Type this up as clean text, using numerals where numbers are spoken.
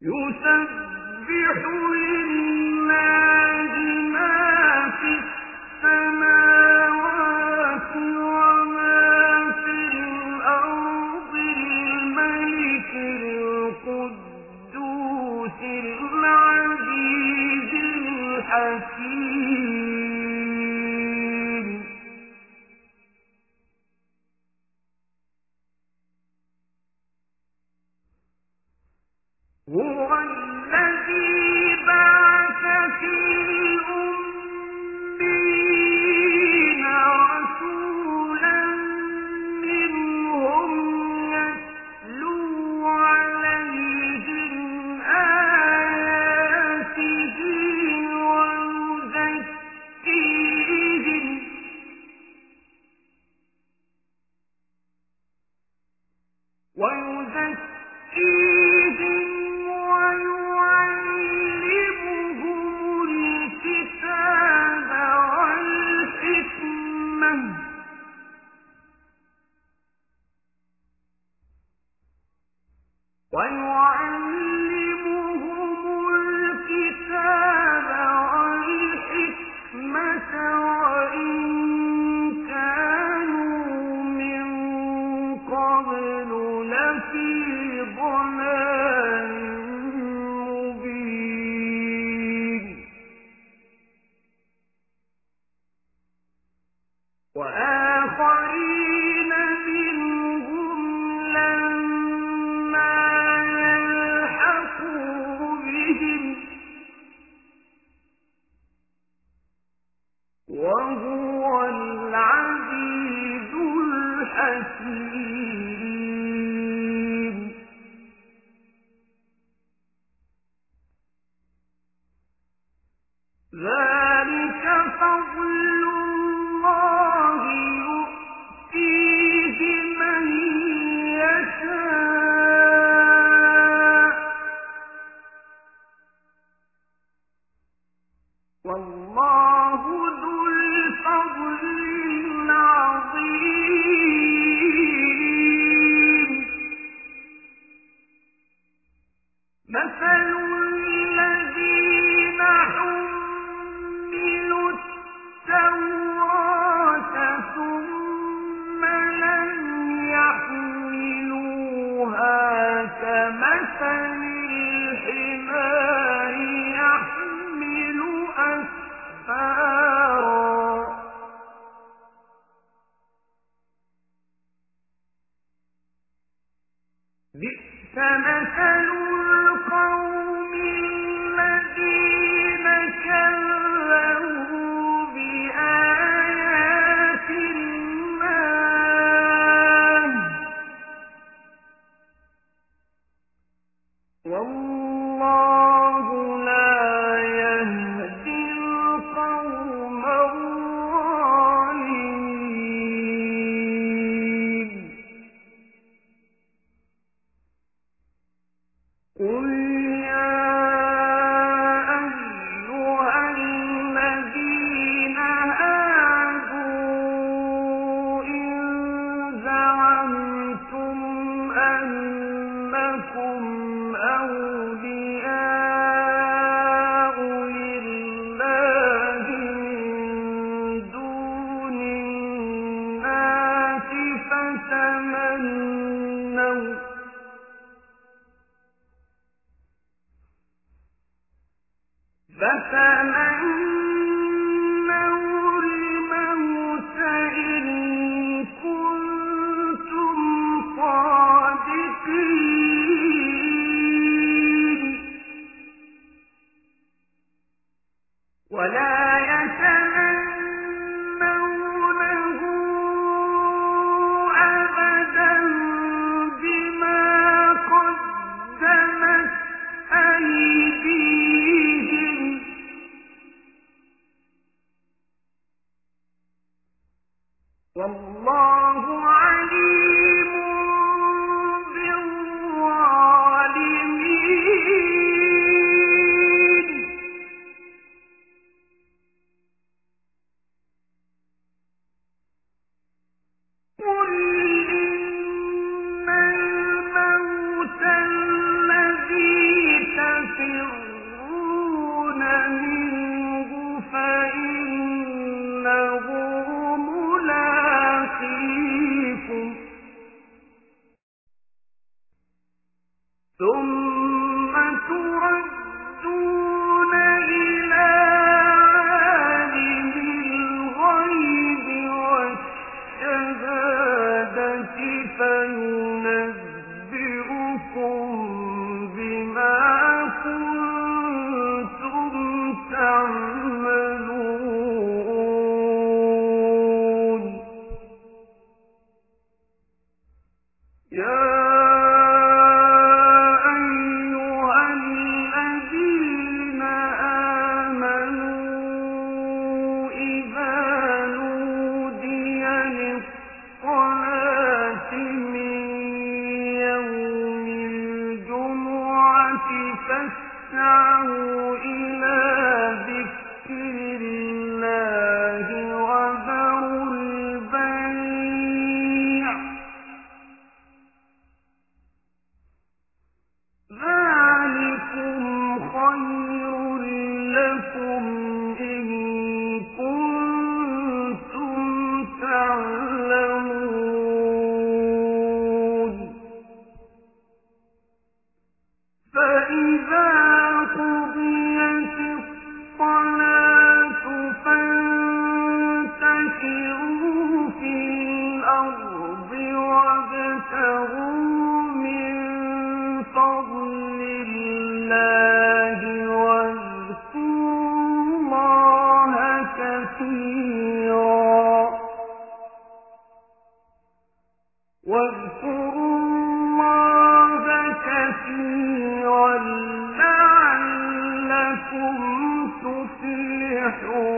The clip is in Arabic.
يسبح لله ما في السماوات وما في الأرض الملك القدوس العزيز الحكيم هو الذي بعث في الأميين رسولا منهم يتلو عليهم آياته ويزكيهم ويعلمهم الكتاب والحكمة وإن كانوا من قبل لفي ضلال مبين وآخرين منهم لما يلحقوا بهم وهو العزيز الحكيم ذلك فضل الله يؤتيه من يشاء والله ذو الفضل العظيم مثل الذين حملوا التوراة ثم لم يحملوها كمثل الحمار يحمل أسفارا بئس مثل القوم الذين كذبوا بآيات الله والله لا يهدي القوم الظالمين قل يا أيها الذين هادوا إن زعمتم أنكم أولياء لله من دون الناس فتمنوا الموت إن كنتم صادقين ولا يتمنونه أبدا بما قدمت أيديهم ثم تردون إلى عالم الغيب والشهادة فينبئكم بما كنتم تعملون. يا أيها الذين آمنوا إذا نودي للصلاة من يوم الجمعة فاسعوا إلى ذكر الله وذروا البيع ذلكم خير لكم إن كنتم تعلمون. فإذا قضيت الصلاة فانتشروا في الأرض وابتغوا من فضل الله واذكروا الله كثيرا لعلكم تفلحون.